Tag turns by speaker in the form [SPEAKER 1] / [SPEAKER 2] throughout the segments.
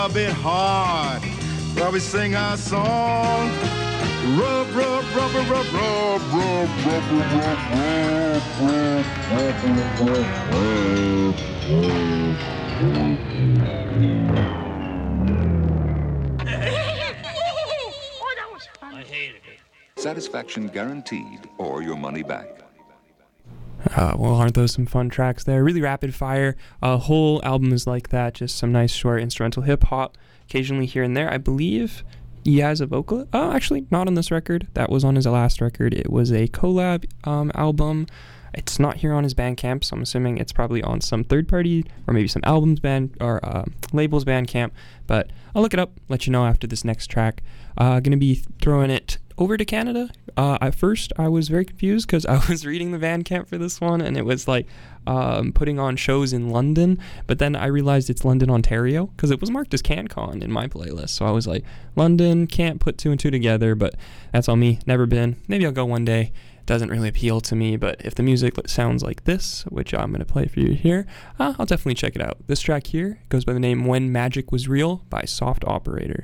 [SPEAKER 1] A bit hard while we sing our song. Rub, rub, rub, rub, rub, rub, rub, rub,
[SPEAKER 2] I hated it.
[SPEAKER 3] Satisfaction guaranteed or your money back.
[SPEAKER 4] Well, aren't those some fun tracks there? Really rapid fire. A whole album is like that. Just some nice short instrumental hip hop, occasionally here and there. I believe he has a vocal. Oh, actually, not on this record. That was on his last record. It was a collab album. It's not here on his Bandcamp, so I'm assuming it's probably on some third party or maybe some albums band or labels Bandcamp. But I'll look it up, let you know after this next track. Gonna be throwing it over to Canada. At first, I was very confused because I was reading the Bandcamp for this one, and it was like putting on shows in London. But then I realized it's London, Ontario, because it was marked as CanCon in my playlist. So I was like, London, can't put two and two together, but that's on me. Never been. Maybe I'll go one day. Doesn't really appeal to me, but if the music sounds like this, which I'm going to play for you here, I'll definitely check it out. This track here goes by the name When Magic Was Real by Soft Operator.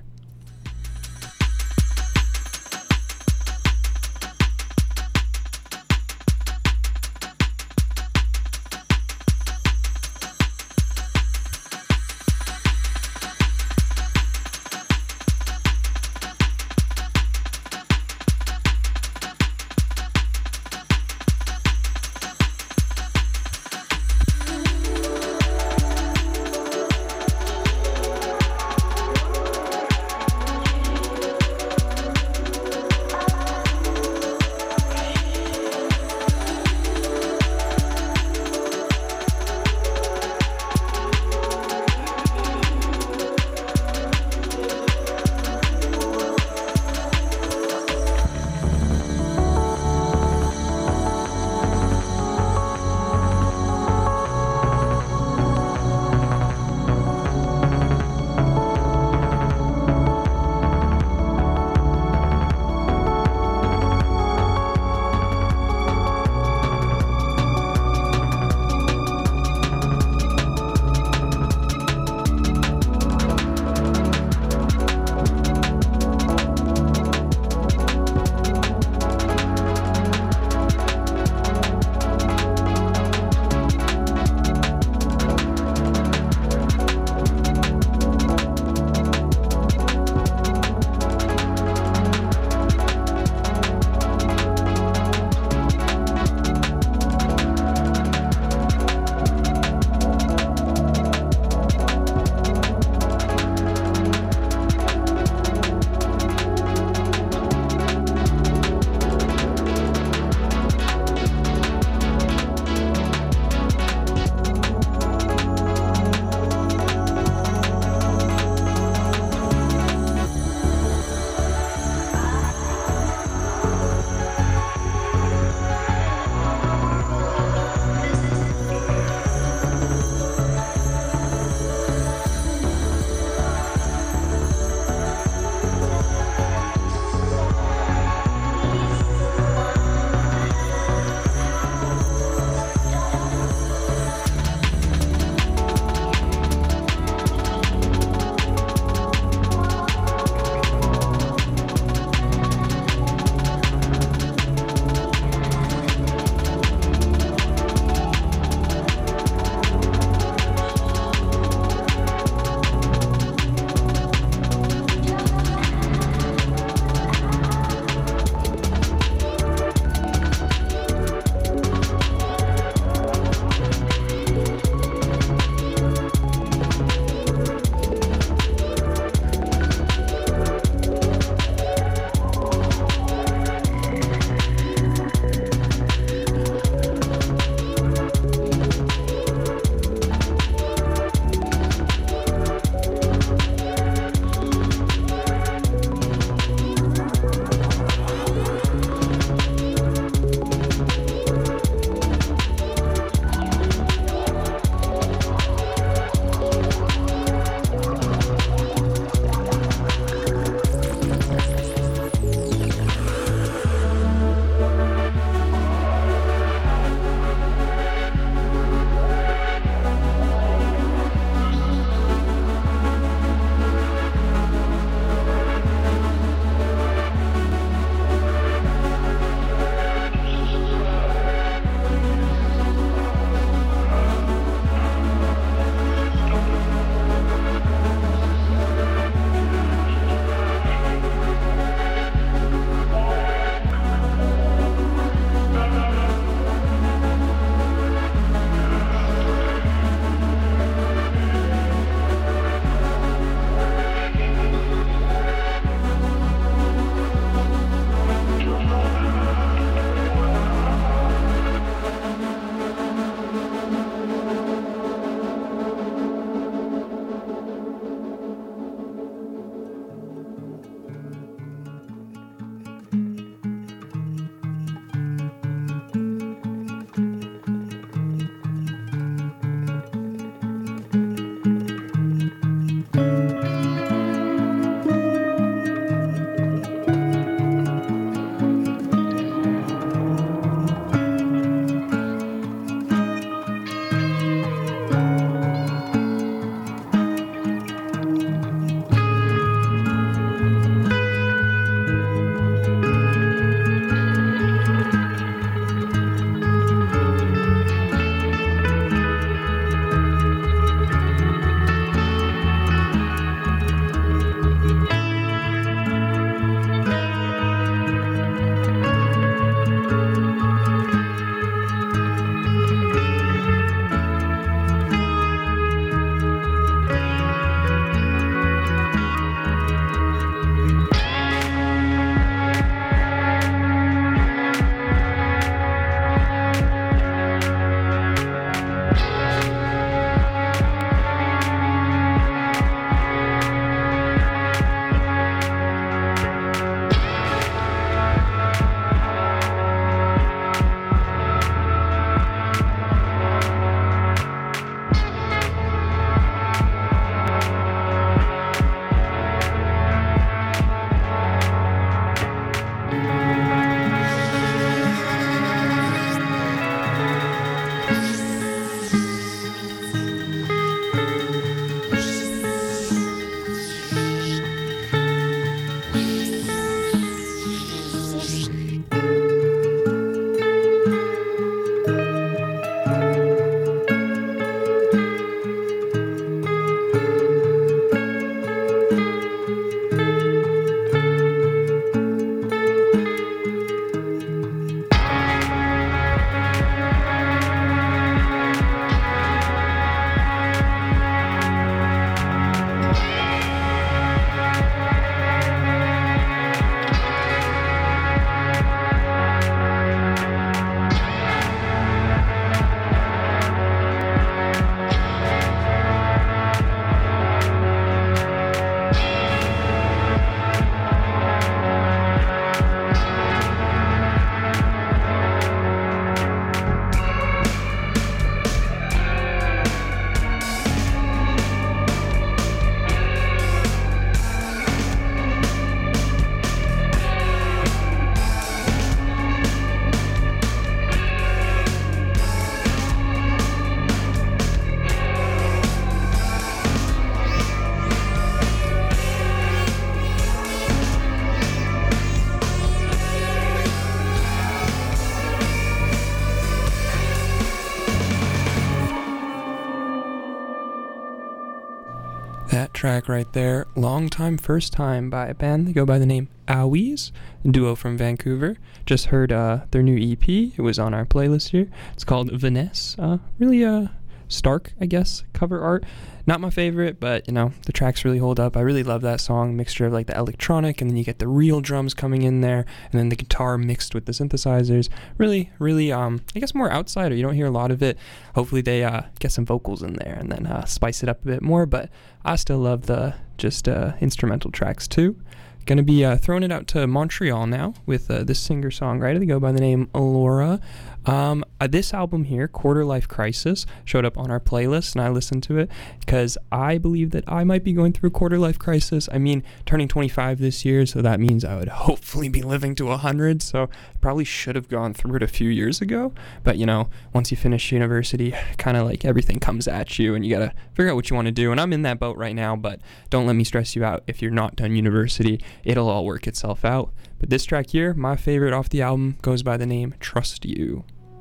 [SPEAKER 4] track right there, Long Time First Time by a band. They go by the name Owies, a duo from Vancouver. Just heard their new EP. It was on our playlist here. It's called Vanessa. Really stark, I guess, cover art. Not my favorite, but, you know, the tracks really hold up. I really love that song, mixture of, like, the electronic, and then you get the real drums coming in there, and then the guitar mixed with the synthesizers. Really, really, I guess more outsider. You don't hear a lot of it. Hopefully they get some vocals in there and then spice it up a bit more, but I still love the just instrumental tracks, too. Gonna be throwing it out to Montreal now with this singer-songwriter. They go by the name Laura. This album here, Quarter Life Crisis, showed up on our playlist, and I listened to it because I believe that I might be going through a quarter life crisis. I mean, turning 25 this year, so that means I would hopefully be living to 100, so probably should have gone through it a few years ago. But, you know, once you finish university, kind of like everything comes at you, and you gotta figure out what you want to do. And I'm in that boat right now, but don't let me stress you out. If you're not done university, it'll all work itself out. But this track here, my favorite off the album, goes by the name Trust You.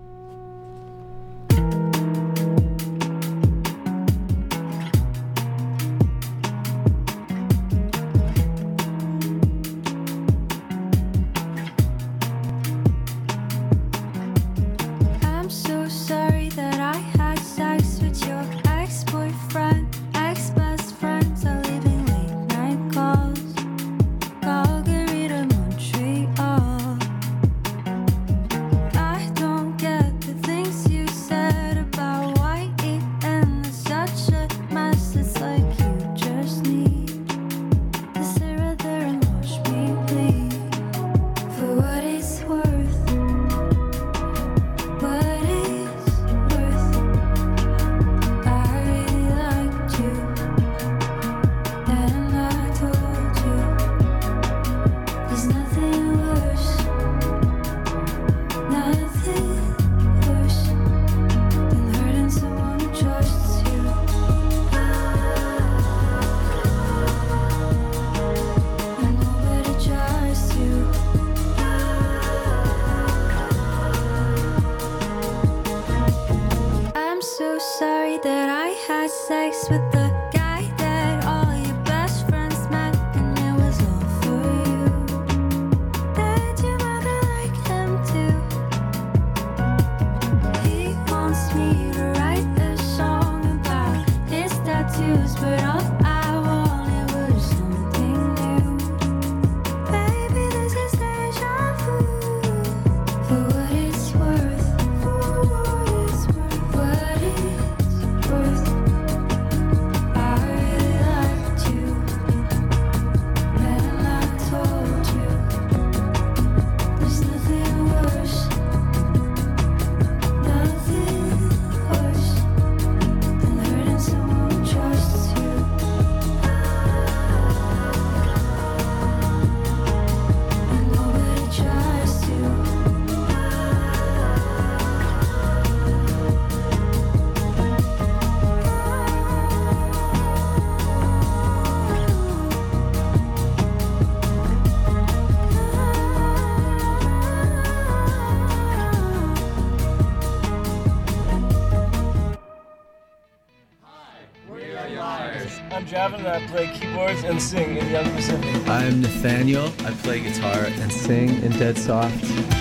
[SPEAKER 5] I play keyboards and sing in Young Pacific.
[SPEAKER 6] I'm Nathaniel. I play guitar and sing in Dead Soft.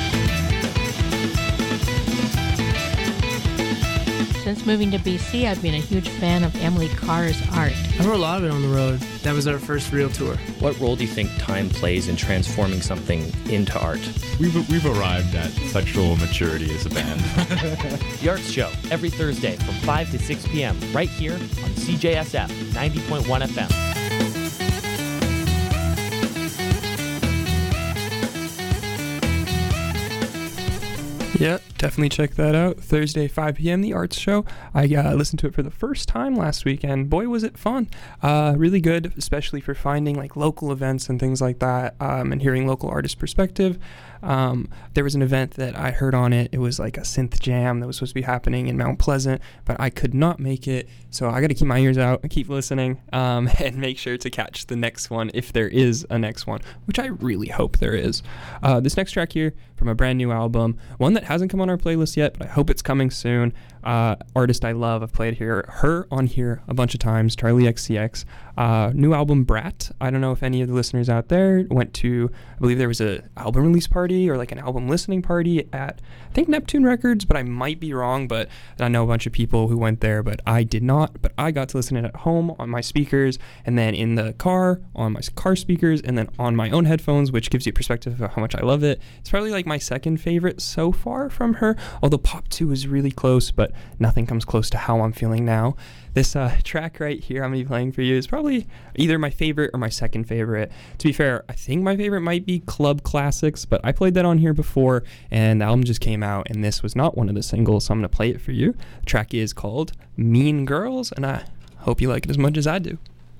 [SPEAKER 7] Since moving to BC, I've been a huge fan of Emily Carr's art.
[SPEAKER 8] I wrote a lot of it on the road. That was our first real tour.
[SPEAKER 9] What role do you think time plays in transforming something into art?
[SPEAKER 10] We've arrived at sexual maturity as a band.
[SPEAKER 9] The Arts Show, every Thursday from 5 to 6 p.m. right here on CJSF 90.1 FM.
[SPEAKER 4] Yeah, definitely check that out. Thursday, 5 p.m., The Arts Show. I listened to it for the first time last week, and boy, was it fun. Really good, especially for finding like local events and things like that, and hearing local artists' perspective. There was an event that I heard on it. It was like a synth jam that was supposed to be happening in Mount Pleasant, but I could not make it, so I got to keep my ears out and keep listening, and make sure to catch the next one if there is a next one, which I really hope there is. This next track here from a brand new album, one that hasn't come on our our playlist yet, but I hope it's coming soon. Artist I love, I've played her on here a bunch of times, Charlie XCX. New album Brat. I don't know if any of the listeners out there went to, I believe there was a album release party or like an album listening party at, I think, Neptune Records, but I might be wrong, but I know a bunch of people who went there, but I did not. But I got to listen to it at home on my speakers, and then in the car on my car speakers, and then on my own headphones, which gives you perspective of how much I love it. It's probably like my second favorite so far from her, although Pop 2 is really close, but nothing comes close to How I'm Feeling Now. This track right here I'm going to be playing for you is probably either my favorite or my second favorite. To be fair, I think my favorite might be Club Classics, but I played that on here before, and the album just came out, and this was not one of the singles, so I'm going to play it for you. The track is called Mean Girls, and I hope you like it as much as I do.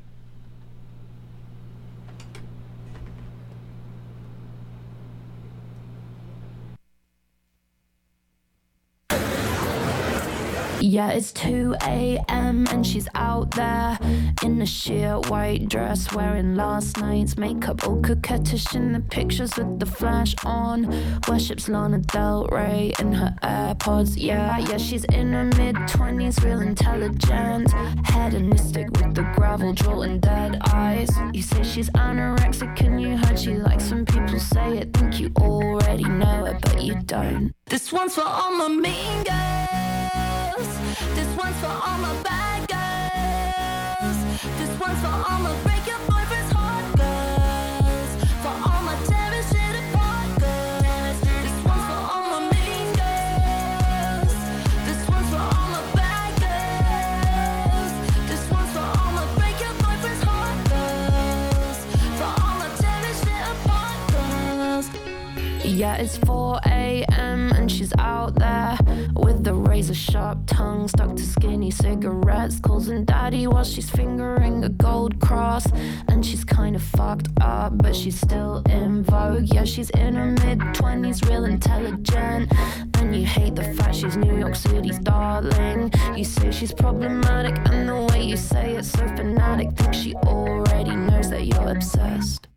[SPEAKER 11] Yeah, it's 2 a.m. and she's out there in a sheer white dress, wearing last night's makeup, all coquettish in the pictures with the flash on. Worships Lana Del Rey in her AirPods. Yeah, she's in her mid-20s, real intelligent, hedonistic with the gravel jaw and dead eyes. You say she's anorexic and you heard she likes when people say it. Think you already know it, but you don't. This one's for all my mean girls. This one's for all my bad girls. This one's for all my break your boyfriend's heart girls. For all my tearing shit apart girls. This one's for all my mean girls. This one's for all my bad girls. This one's for all my break your boyfriend's heart girls. For all my tearing shit apart girls. Yeah, it's 4 a.m. and she's out there with the razor sharp tongue stuck to skinny cigarettes, calls him daddy while she's fingering a gold cross. And she's kind of fucked up, but she's still in vogue. Yeah, she's in her mid-20s, real intelligent, and you hate the fact she's New York City's darling. You say she's problematic, and the way you say it's so fanatic. Think she already knows that you're obsessed.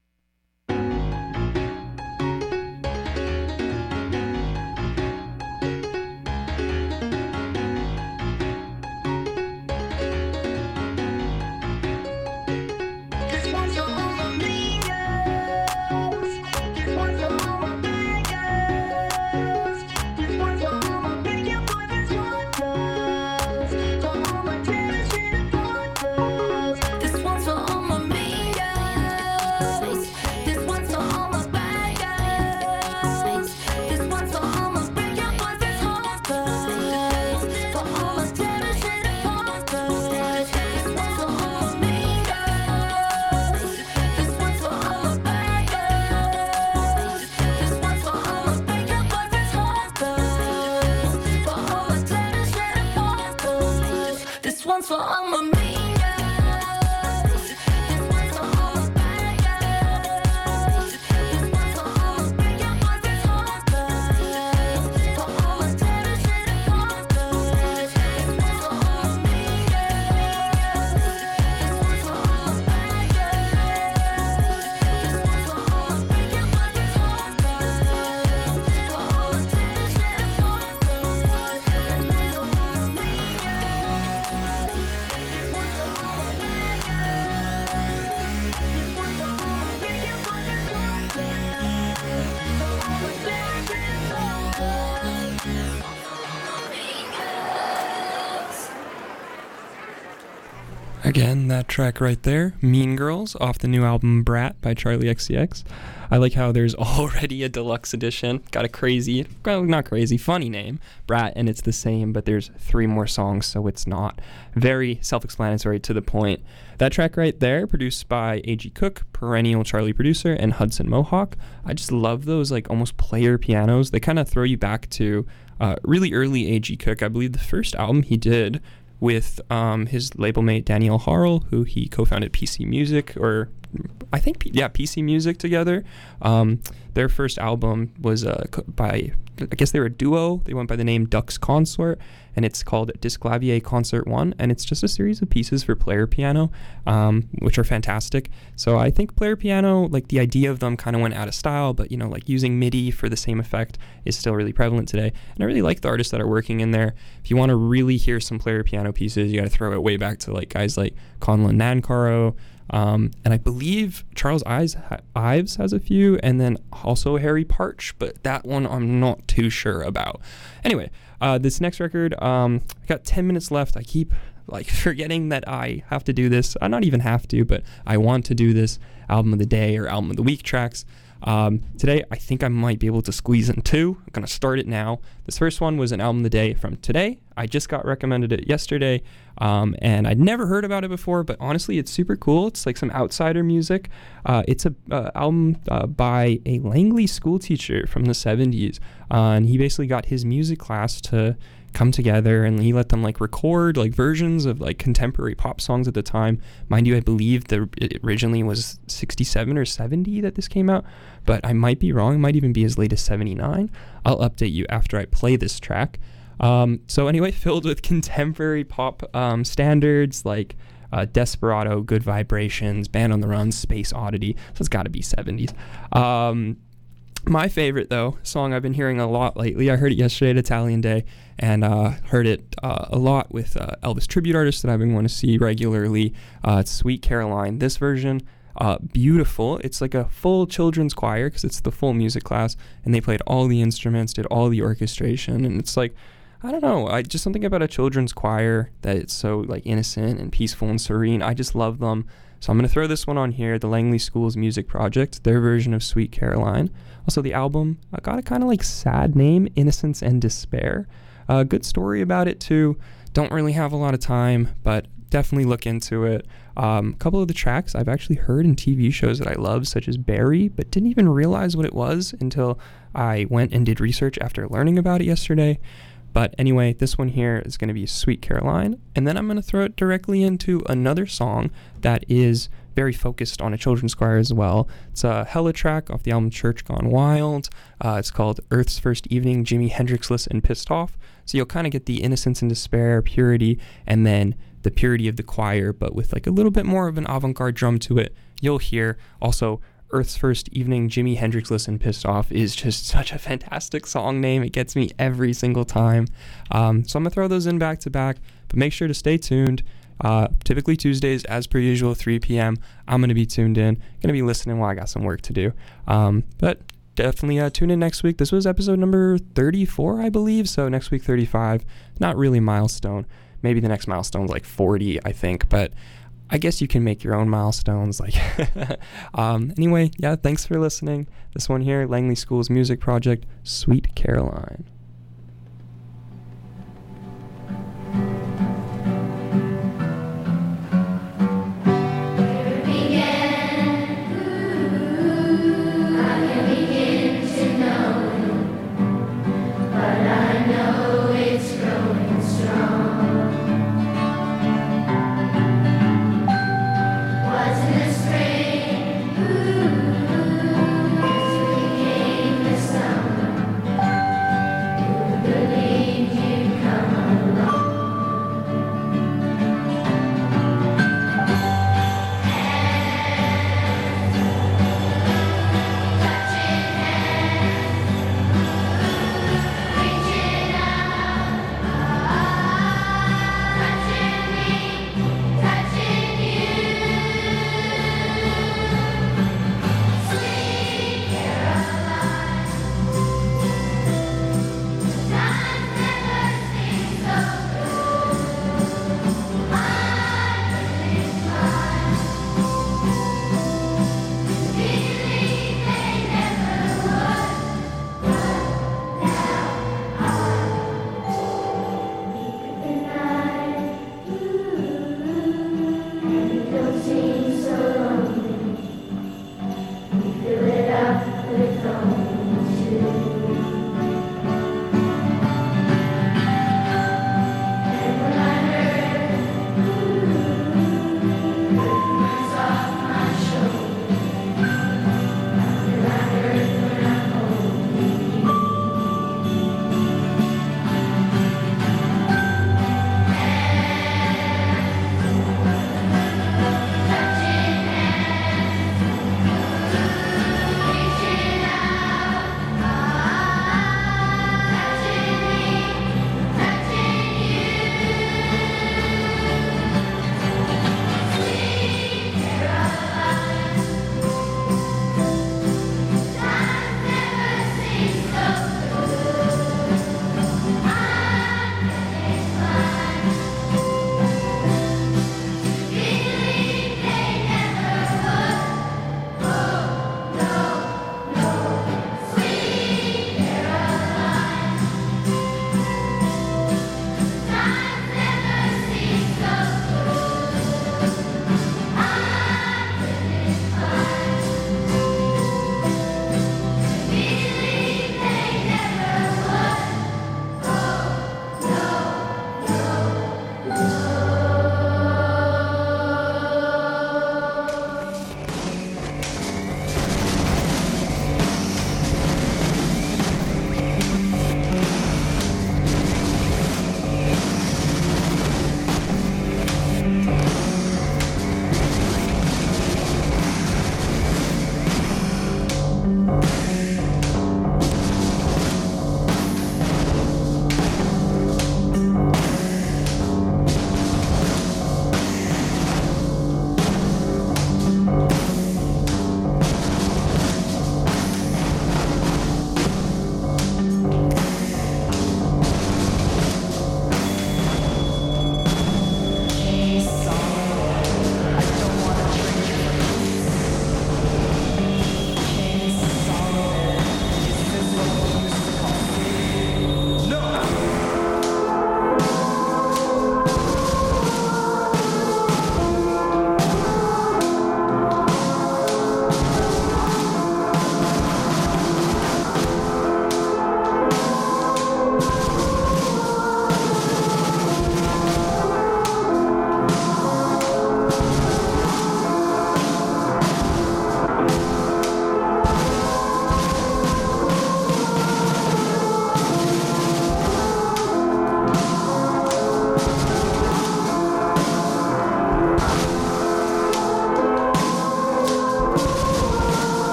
[SPEAKER 11] For all my mean girls. This one's for all my bad girls. This one's for all my break your boyfriend's heart girls. For all my tearing shit apart girls. This one's for all my mean girls. This one's for all my bad girls. This one's for all my break your boyfriend's heart girls. For all my tearing shit apart girls. This one's for all my mean girls.
[SPEAKER 4] Again, that track right there, Mean Girls, off the new album Brat by Charlie XCX. I like how there's already a deluxe edition. Got a crazy, well, not crazy, funny name, Brat, and it's the same, but there's 3 more songs, so it's not. Very self-explanatory, to the point. That track right there, produced by A.G. Cook, perennial Charlie producer, and Hudson Mohawk. I just love those like almost player pianos. They kind of throw you back to really early A.G. Cook. I believe the first album he did with his label mate Daniel Harl, who he co-founded PC Music, or I think, PC Music together. Their first album was by, I guess they were a duo. They went by the name Dux Consort, and it's called Disclavier Concert 1, and it's just a series of pieces for player piano, which are fantastic. So I think player piano, like the idea of them kind of went out of style, but like using MIDI for the same effect is still really prevalent today. And I really like the artists that are working in there. If you want to really hear some player piano pieces, you got to throw it way back to like guys like Conlon Nancaro, and I believe Charles Ives has a few, and then also Harry Parch, but that one I'm not too sure about. Anyway, this next record, I got 10 minutes left. I keep forgetting that I have to do this. I not even have to, but I want to do this album of the day or album of the week tracks. Today, I think I might be able to squeeze in two. I'm going to start it now. This first one was an album of the day from today. I just got recommended it yesterday, and I'd never heard about it before, but honestly, it's super cool. It's like some outsider music. It's a album by a Langley school teacher from the 70s, and he basically got his music class to come together, and he let them record versions of contemporary pop songs at the time. Mind you, I believe it originally was 67 or 70 that this came out, but I might be wrong. It might even be as late as 79. I'll update you after I play this track. So anyway, filled with contemporary pop standards like Desperado, Good Vibrations, Band on the Run, Space Oddity. So it's got to be 70s. My favorite, though, song I've been hearing a lot lately, I heard it yesterday at Italian Day, and heard it a lot with Elvis tribute artists that I've been wanting to see regularly. It's Sweet Caroline. This version, beautiful. It's like a full children's choir because it's the full music class, and they played all the instruments, did all the orchestration, and it's I don't know, just something about a children's choir that it's so innocent and peaceful and serene. I just love them. So I'm going to throw this one on here, the Langley School's Music Project, their version of Sweet Caroline. Also, the album got a kind of sad name, Innocence and Despair. Good story about it, too. Don't really have a lot of time, but definitely look into it. A couple of the tracks I've actually heard in TV shows that I love, such as Barry, but didn't even realize what it was until I went and did research after learning about it yesterday. But anyway, this one here is going to be Sweet Caroline, and then I'm going to throw it directly into another song that is very focused on a children's choir as well. It's a Hella track off the album Church Gone Wild. It's called Earth's First Evening, Jimi Hendrixless and Pissed Off. So you'll kind of get the innocence and despair, purity, and then the purity of the choir, but with a little bit more of an avant-garde drum to it. You'll hear also Earth's First Evening, Jimi Hendrixless and Pissed Off is just such a fantastic song name. It gets me every single time. So I'm going to throw those in back to back, but make sure to stay tuned. Typically Tuesdays, as per usual, 3 p.m. I'm going to be tuned in. Going to be listening while I got some work to do. But definitely tune in next week. This was episode number 34, I believe. So next week, 35. Not really milestone. Maybe the next milestone's 40, I think. But I guess you can make your own milestones. Anyway, yeah, thanks for listening. This one here, Langley School's Music Project, Sweet Caroline.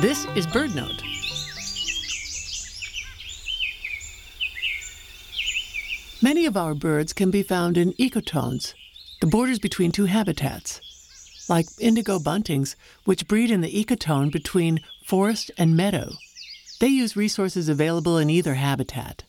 [SPEAKER 12] This is BirdNote. Many of our birds can be found in ecotones, the borders between two habitats, like indigo buntings, which breed in the ecotone between forest and meadow. They use resources available in either habitat.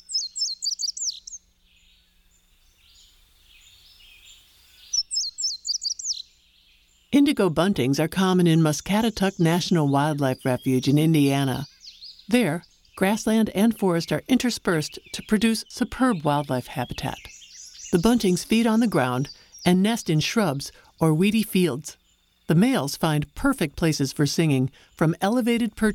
[SPEAKER 12] Indigo buntings are common in Muscatatuck National Wildlife Refuge in Indiana. There, grassland and forest are interspersed to produce superb wildlife habitat. The buntings feed on the ground and nest in shrubs or weedy fields. The males find perfect places for singing, from elevated perches